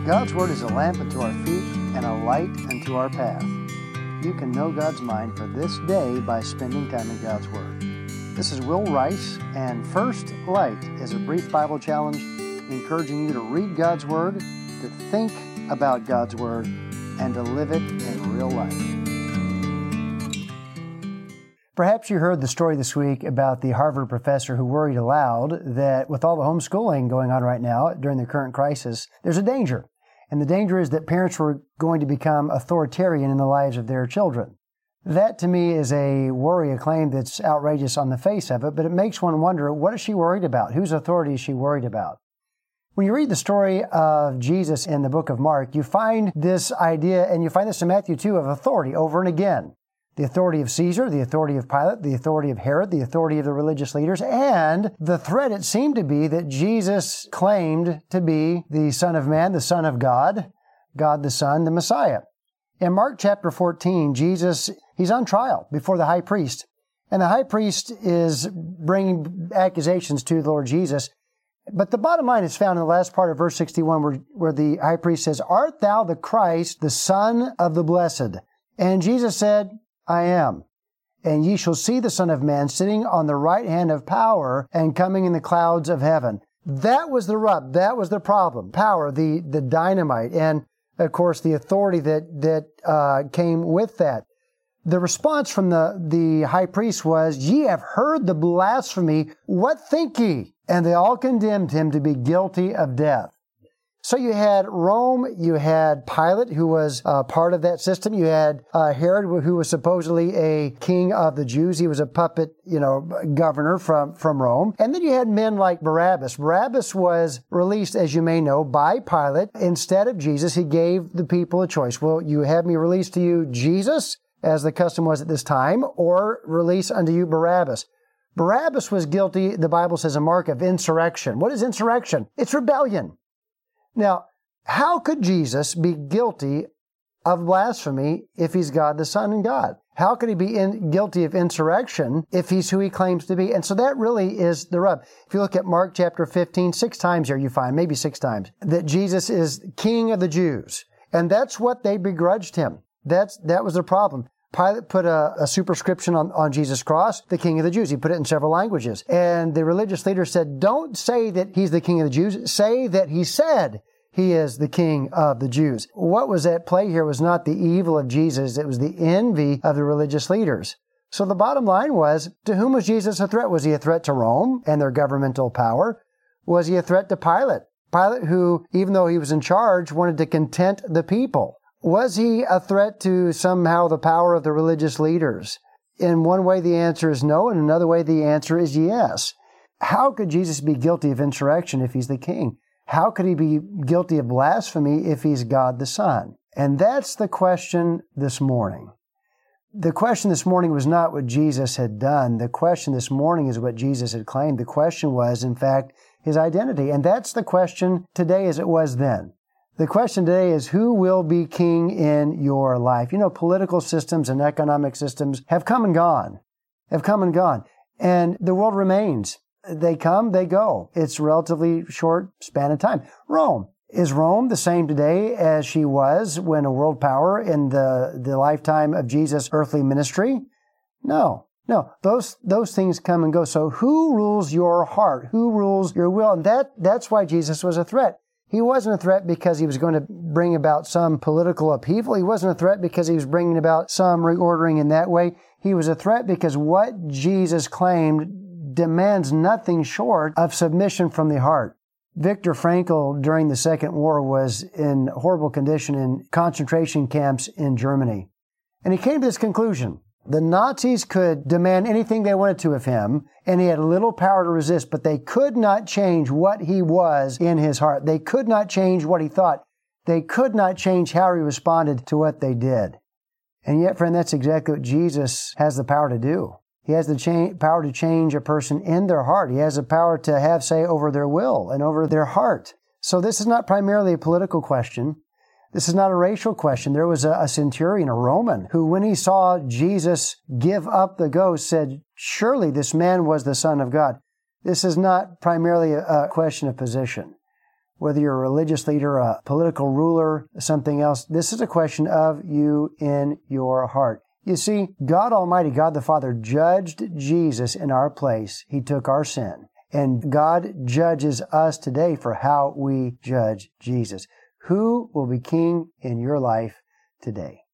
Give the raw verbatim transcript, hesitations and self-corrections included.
God's Word is a lamp unto our feet and a light unto our path. You can know God's mind for this day by spending time in God's Word. This is Will Rice, and First Light is a brief Bible challenge encouraging you to read God's Word, to think about God's Word, and to live it in real life. Perhaps you heard the story this week about the Harvard professor who worried aloud that with all the homeschooling going on right now during the current crisis, there's a danger. And the danger is that parents were going to become authoritarian in the lives of their children. That, to me, is a worry, a claim that's outrageous on the face of it, but it makes one wonder, what is she worried about? Whose authority is she worried about? When you read the story of Jesus in the book of Mark, you find this idea, and you find this in Matthew too, of authority over and again. The authority of Caesar, the authority of Pilate, the authority of Herod, the authority of the religious leaders, and the threat it seemed to be that Jesus claimed to be the Son of Man, the Son of God, God the Son, the Messiah. In Mark chapter fourteen, Jesus, he's on trial before the high priest, and the high priest is bringing accusations to the Lord Jesus. But the bottom line is found in the last part of verse sixty-one, where, where the high priest says, "Art thou the Christ, the Son of the Blessed?" And Jesus said, "I am. And ye shall see the Son of Man sitting on the right hand of power and coming in the clouds of heaven." That was the rub. That was the problem. Power, the, the dynamite, and, of course, the authority that, that uh, came with that. The response from the, the high priest was, "Ye have heard the blasphemy. What think ye?" And they all condemned him to be guilty of death. So you had Rome, you had Pilate, who was uh, part of that system. You had uh, Herod, who was supposedly a king of the Jews. He was a puppet, you know, governor from, from Rome. And then you had men like Barabbas. Barabbas was released, as you may know, by Pilate. Instead of Jesus, he gave the people a choice. Will you have me release to you Jesus, as the custom was at this time, or release unto you Barabbas? Barabbas was guilty, the Bible says, a mark of insurrection. What is insurrection? It's rebellion. Now, how could Jesus be guilty of blasphemy if he's God the Son and God? How could he be in, guilty of insurrection if he's who he claims to be? And so that really is the rub. If you look at Mark chapter fifteen, six times here you find, maybe six times, that Jesus is King of the Jews. And that's what they begrudged him. That's, that was the problem. Pilate put a, a superscription on, on Jesus' cross, the King of the Jews. He put it in several languages. And the religious leaders said, don't say that he's the King of the Jews. Say that he said he is the King of the Jews. What was at play here was not the evil of Jesus. It was the envy of the religious leaders. So the bottom line was, to whom was Jesus a threat? Was he a threat to Rome and their governmental power? Was he a threat to Pilate? Pilate, who, even though he was in charge, wanted to content the people. Was he a threat to somehow the power of the religious leaders? In one way, the answer is no. In another way, the answer is yes. How could Jesus be guilty of insurrection if he's the king? How could he be guilty of blasphemy if he's God the Son? And that's the question this morning. The question this morning was not what Jesus had done. The question this morning is what Jesus had claimed. The question was, in fact, his identity. And that's the question today as it was then. The question today is, who will be king in your life? You know, political systems and economic systems have come and gone, have come and gone, and the world remains. They come, they go. It's a relatively short span of time. Rome. Is Rome the same today as she was when a world power in the, the lifetime of Jesus' earthly ministry? No. No. Those, those things come and go. So who rules your heart? Who rules your will? And that, that's why Jesus was a threat. He wasn't a threat because he was going to bring about some political upheaval. He wasn't a threat because he was bringing about some reordering in that way. He was a threat because what Jesus claimed demands nothing short of submission from the heart. Viktor Frankl, during the Second War, was in horrible condition in concentration camps in Germany. And he came to this conclusion. The Nazis could demand anything they wanted to of him, and he had little power to resist, but they could not change what he was in his heart. They could not change what he thought. They could not change how he responded to what they did. And yet, friend, that's exactly what Jesus has the power to do. He has the cha- power to change a person in their heart. He has the power to have say over their will and over their heart. So this is not primarily a political question. This is not a racial question. There was a, a centurion, a Roman, who when he saw Jesus give up the ghost said, surely this man was the Son of God. This is not primarily a, a question of position. whether you're a religious leader, a political ruler, something else. This is a question of you in your heart. You see, God Almighty, God the Father, judged Jesus in our place. He took our sin. And God judges us today for how we judge Jesus. Who will be king in your life today?